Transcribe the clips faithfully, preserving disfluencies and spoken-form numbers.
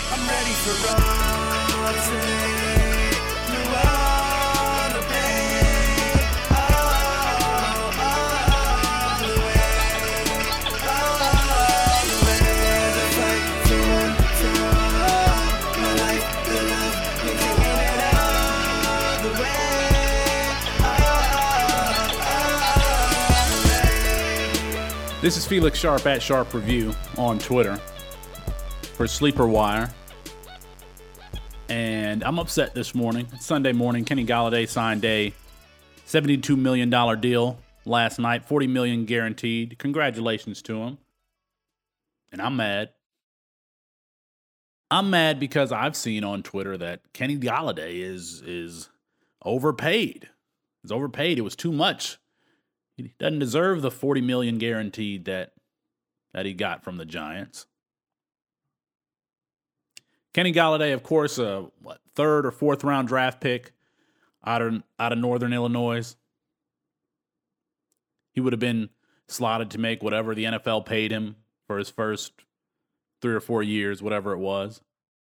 I'm ready for all today. You are the pain. All, all the way. All the way. The fight to one, to all. My life, the love, you're taking it all the way. All, all the way. This is Felix Sharp at Sharp Review on Twitter for Sleeper Wire. And I'm upset this morning. It's Sunday morning. Kenny Golladay signed a seventy-two million dollars deal last night, forty million dollars guaranteed. Congratulations to him. And I'm mad. I'm mad because I've seen on Twitter that Kenny Golladay is is overpaid. He's overpaid. It was too much. He doesn't deserve the forty million dollars guaranteed that that he got from the Giants. Kenny Golladay, of course, a what, third or fourth round draft pick out of out of Northern Illinois. He would have been slotted to make whatever the N F L paid him for his first three or four years, whatever it was.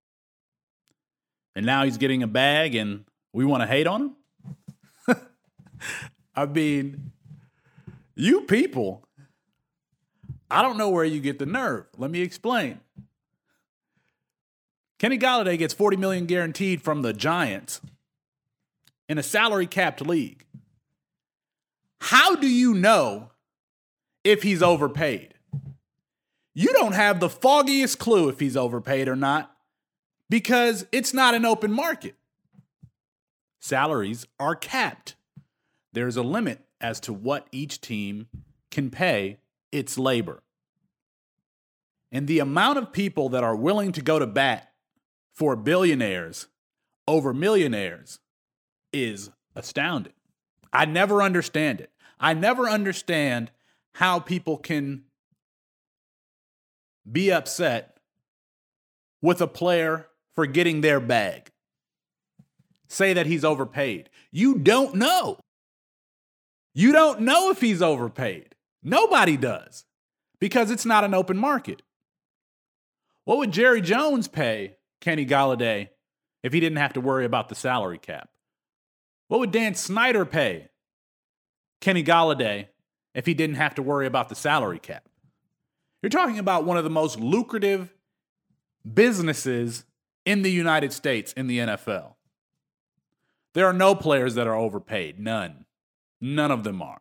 And now he's getting a bag, and we want to hate on him? I mean, you people, I don't know where you get the nerve. Let me explain. Kenny Golladay gets forty million dollars guaranteed from the Giants in a salary-capped league. How do you know if he's overpaid? You don't have the foggiest clue if he's overpaid or not because it's not an open market. Salaries are capped. There's a limit as to what each team can pay its labor. And the amount of people that are willing to go to bat for billionaires over millionaires is astounding. I never understand it. I never understand how people can be upset with a player for getting their bag. Say that he's overpaid. You don't know. You don't know if he's overpaid. Nobody does because it's not an open market. What would Jerry Jones pay Kenny Golladay if he didn't have to worry about the salary cap? What would Dan Snyder pay Kenny Golladay if he didn't have to worry about the salary cap? You're talking about one of the most lucrative businesses in the United States in the N F L. There are no players that are overpaid. None. None of them are.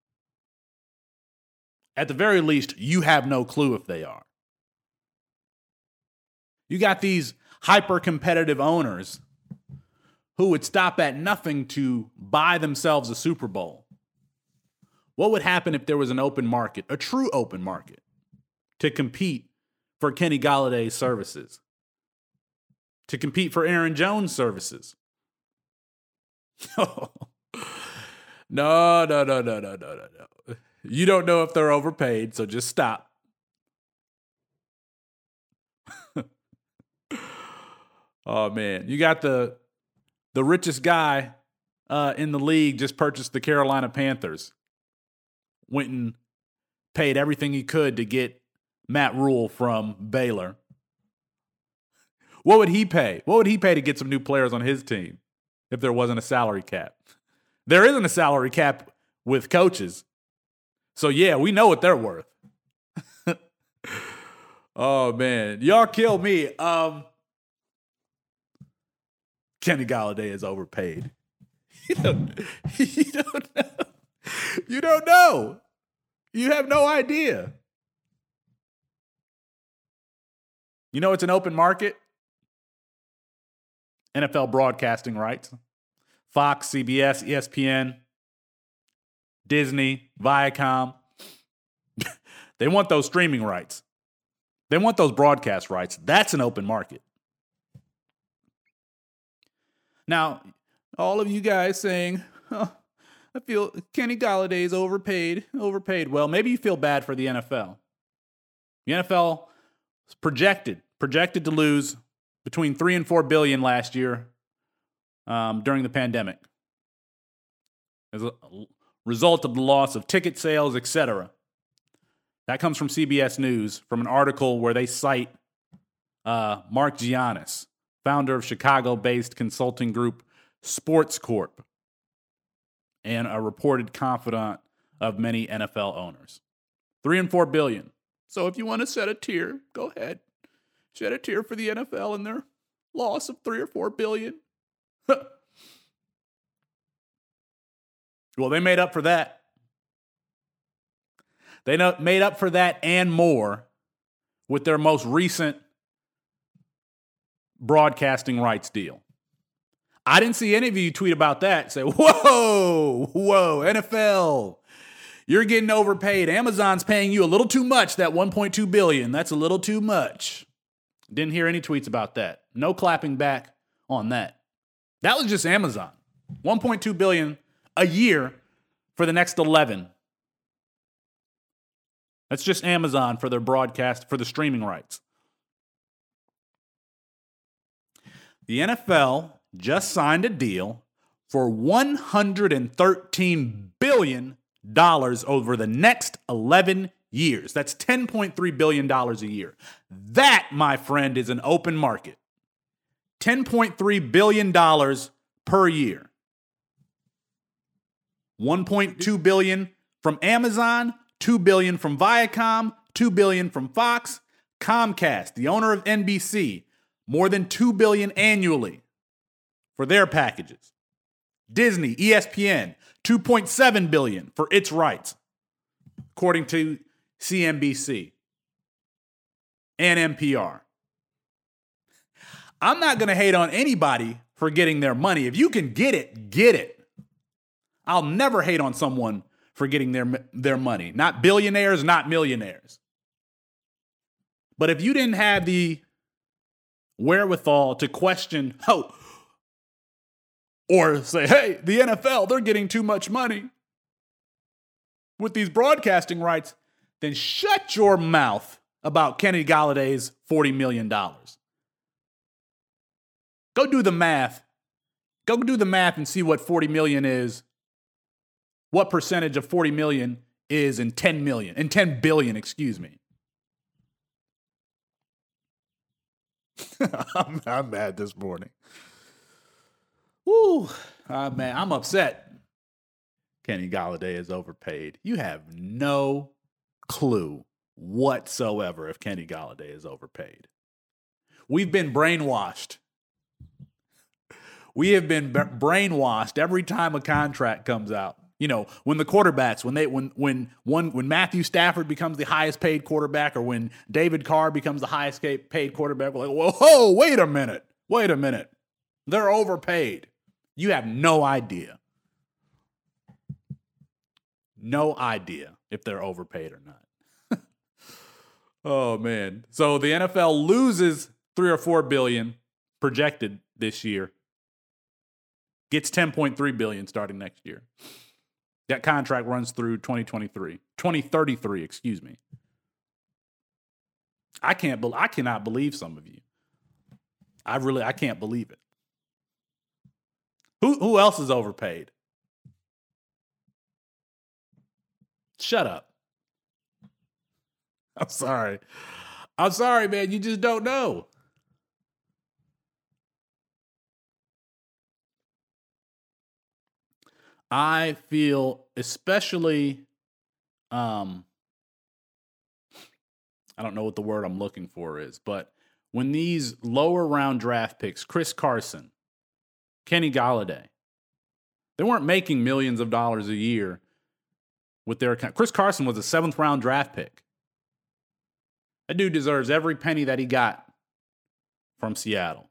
At the very least, you have no clue if they are. You got these hyper-competitive owners who would stop at nothing to buy themselves a Super Bowl. What would happen if there was an open market, a true open market, to compete for Kenny Galladay's services, to compete for Aaron Jones' services? No, no, no, no, no, no, no, no. You don't know if they're overpaid, so just stop. Oh, man. You got the the richest guy uh, in the league just purchased the Carolina Panthers. Went and paid everything he could to get Matt Rule from Baylor. What would he pay? What would he pay to get some new players on his team if there wasn't a salary cap? There isn't a salary cap with coaches. So, yeah, we know what they're worth. Oh, man. Y'all kill me. Um... Kenny Golladay is overpaid. You don't, you don't know. You don't know. You have no idea. You know it's an open market? N F L broadcasting rights. Fox, C B S, E S P N, Disney, Viacom. They want those streaming rights. They want those broadcast rights. That's an open market. Now, all of you guys saying, oh, I feel Kenny Golladay is overpaid, overpaid. Well, maybe you feel bad for the N F L. The N F L is projected, projected to lose between three and four billion last year um, during the pandemic as a result of the loss of ticket sales, et cetera. That comes from C B S News, from an article where they cite uh, Mark Giannis, founder of Chicago-based consulting group Sports Corp, and a reported confidant of many N F L owners. Three and four billion. So if you want to set a tier, go ahead. Set a tier for the N F L and their loss of three or four billion. Well, they made up for that. They made up for that and more with their most recent broadcasting rights deal. I didn't see any of you tweet about that. Say, whoa, whoa, N F L, you're getting overpaid. Amazon's paying you a little too much, that one point two billion dollars. That's a little too much. Didn't hear any tweets about that. No clapping back on that. That was just Amazon. one point two billion dollars a year for the next eleven. That's just Amazon for their broadcast, for the streaming rights. The N F L just signed a deal for one hundred thirteen billion dollars over the next eleven years. That's ten point three billion dollars a year. That, my friend, is an open market. ten point three billion dollars per year. one point two billion dollars from Amazon, two billion dollars from Viacom, two billion dollars from Fox, Comcast, the owner of N B C, more than two billion dollars annually for their packages. Disney, E S P N, two point seven billion dollars for its rights, according to C N B C and N P R. I'm not going to hate on anybody for getting their money. If you can get it, get it. I'll never hate on someone for getting their, their money. Not billionaires, not millionaires. But if you didn't have the wherewithal to question, oh, or say, hey, the N F L, they're getting too much money with these broadcasting rights, then shut your mouth about Kenny Galladay's forty million dollars. Go do the math. Go do the math and see what forty million dollars is. What percentage of forty million dollars is in ten million, in ten billion, excuse me. I'm, I'm mad this morning. Woo, uh, man, I'm upset. Kenny Galladay is overpaid. You have no clue whatsoever if Kenny Galladay is overpaid. We've been brainwashed. We have been b- brainwashed every time a contract comes out. You know, when the quarterbacks, when they, when, when one, when Matthew Stafford becomes the highest paid quarterback, or when David Carr becomes the highest paid quarterback, we're like, whoa, whoa, wait a minute, wait a minute, they're overpaid. You have no idea, no idea if they're overpaid or not. Oh man! So the N F L loses three or four billion projected this year, gets ten point three billion starting next year. That contract runs through twenty twenty-three, twenty thirty-three, excuse me. I can't, be- I cannot believe some of you. I really, I can't believe it. Who, who else is overpaid? Shut up. I'm sorry. I'm sorry, man. You just don't know. I feel especially, um, I don't know what the word I'm looking for is, but when these lower round draft picks, Chris Carson, Kenny Galladay, they weren't making millions of dollars a year with their account. Chris Carson was a seventh round draft pick. That dude deserves every penny that he got from Seattle.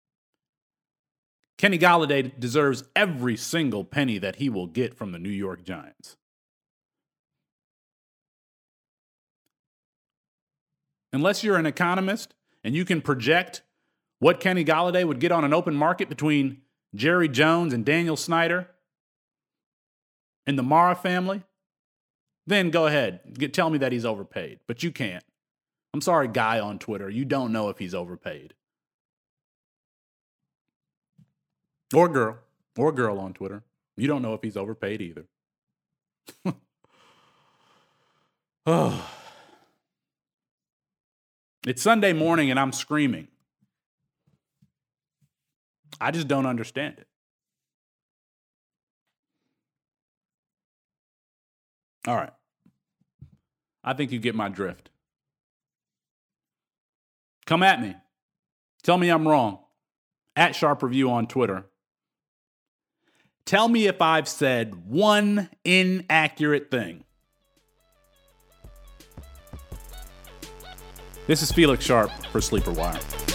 Kenny Galladay deserves every single penny that he will get from the New York Giants. Unless you're an economist and you can project what Kenny Galladay would get on an open market between Jerry Jones and Daniel Snyder and the Mara family, then go ahead. Get, tell me that he's overpaid. But you can't. I'm sorry, guy on Twitter. You don't know if he's overpaid. Or girl. Or girl on Twitter. You don't know if he's overpaid either. Oh. It's Sunday morning and I'm screaming. I just don't understand it. All right. I think you get my drift. Come at me. Tell me I'm wrong. At Sharp Review on Twitter. Tell me if I've said one inaccurate thing. This is Felix Sharp for Sleeper Wire.